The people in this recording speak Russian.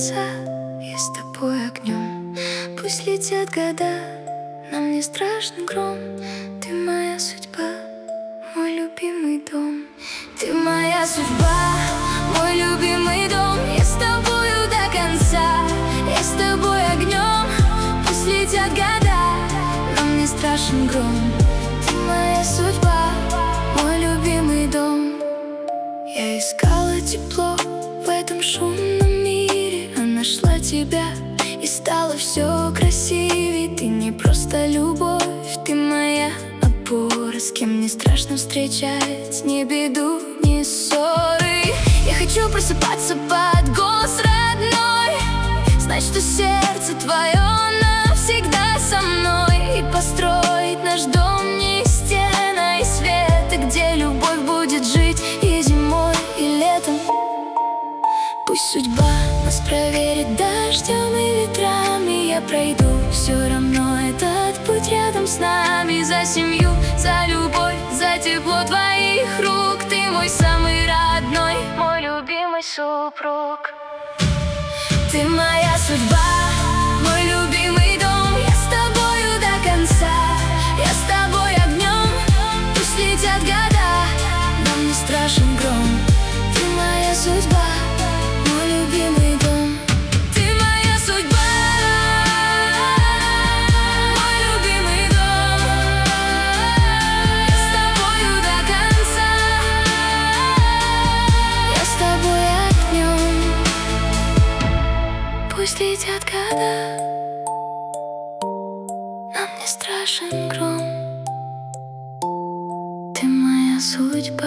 конца. Я с тобой огнем. Пусть летят года, нам не страшен гром. Ты моя судьба, мой любимый дом. Ты моя судьба, мой любимый дом. Я с тобою до конца, я с тобой огнем. Пусть летят года, нам не страшен гром. Ты моя судьба, мой любимый дом. Я искала тепло в этом шумном мире, а нашла тебя, и стало все красивее. Ты не просто любовь, ты моя опора, с кем не страшно встречать ни беду, ни ссоры. Я хочу просыпаться под голос родной, знать, что сердце твое навсегда со мной, и построить наш дом не из стен, а из света, где любовь будет жить и зимой, и летом. Пусть судьба нас проверит дождем и ветрами, я пройду все равно этот путь рядом с нами. За семью, за любовь, за тепло твоих рук. Ты мой самый родной, мой любимый супруг. Ты моя судьба, мой любимый дом. Я с тобою до конца, я с тобой огнем. Пусть летят года, нам не страшен гром. Ты моя судьба, мой любимый дом. Ты моя судьба, мой любимый дом. Я с тобою до конца, я с тобой огнем. Пусть летят года, нам не страшен гром. Ты моя судьба.